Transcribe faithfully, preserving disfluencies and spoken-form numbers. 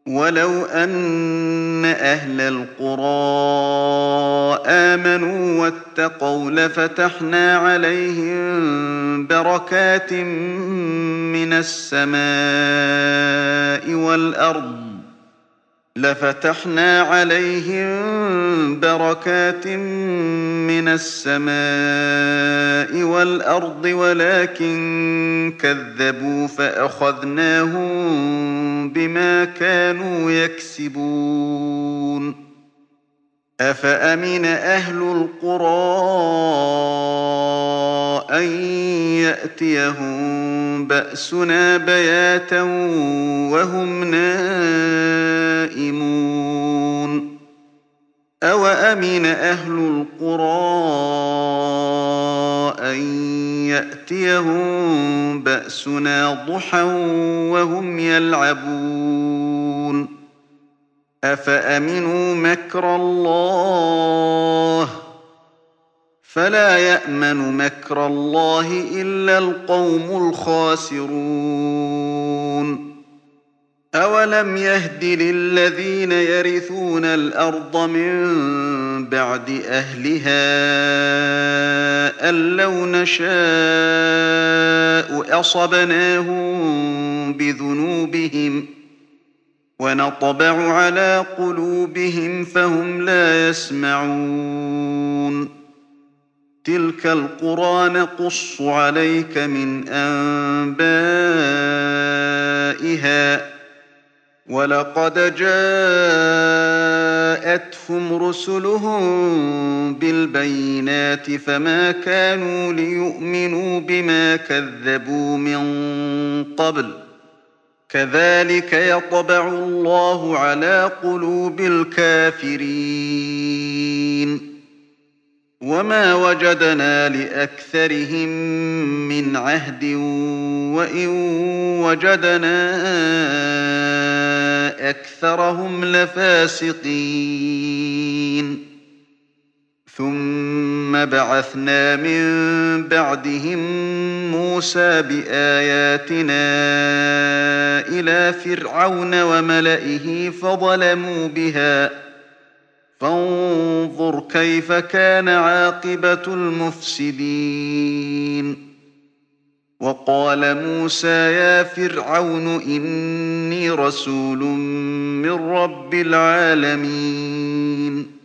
وَلَوْ أَنَّ أَهْلَ الْقُرَىٰ آمَنُوا وَاتَّقَوْا لَفَتَحْنَا عَلَيْهِم بَرَكَاتٍ مِّنَ السَّمَاءِ وَالْأَرْضِ لَفَتَحْنَا عَلَيْهِم بَرَكَاتٍ مِّنَ السَّمَاءِ وَالْأَرْضِ وَلَٰكِن كَذَّبُوا فَأَخَذْنَاهُم بِمَا كَانُوا يَكْسِبُونَ أَفَأَمِنَ أَهْلُ الْقُرَىٰ أَن يَأْتِيَهُم بَأْسُنَا بَيَاتًا وَهُمْ نَائِمُونَ أَوَأَمِنَ أَهْلُ الْقُرَىٰ أَن يَأْتِيَهُم بَأْسُنَا ضُحًى وَهُمْ يَلْعَبُونَ أَفَأَمِنُوا مَكْرَ اللَّهِ ۚ فَلَا يَأْمَنُ مَكْرَ اللَّهِ إِلَّا الْقَوْمُ الْخَاسِرُونَ أَوَلَمْ يَهْدِ لِلَّذِينَ يَرِثُونَ الْأَرْضَ مِن بَعْدِ أَهْلِهَا أَن لَّوْ نَشَاءُ أَصَبْنَاهُم بِذُنُوبِهِمْ وَنَطْبَعُ عَلَىٰ قُلُوبِهِمْ فَهُمْ لَا يَسْمَعُونَ تِلْكَ الْقُرَىٰ نَقُصُّ عَلَيْكَ مِنْ أَنبَائِهَا ۚ وَلَقَدْ جَاءَتْهُمْ رُسُلُهُم بِالْبَيِّنَاتِ فَمَا كَانُوا لِيُؤْمِنُوا بِمَا كَذَّبُوا مِن قَبْلُ ۚ كَذَٰلِكَ يَطْبَعُ اللَّهُ عَلَىٰ قُلُوبِ الْكَافِرِينَ وَمَا وَجَدْنَا لِأَكْثَرِهِم مِّنْ عَهْدٍ وَإِن وَجَدْنَا أَكْثَرَهُمْ لَفَاسِقِينَ ثُمَّ بَعَثْنَا مِن بَعْدِهِم مُّوسَىٰ بِآيَاتِنَا إِلَىٰ فِرْعَوْنَ وَمَلَئِهِ فَظَلَمُوا بِهَا ۖ فانظُرْ كَيْفَ كَانَ عَاقِبَةُ الْمُفْسِدِينَ وَقَالَ مُوسَىٰ يَا فِرْعَوْنُ إِنِّي رَسُولٌ مِّن رَّبِّ الْعَالَمِينَ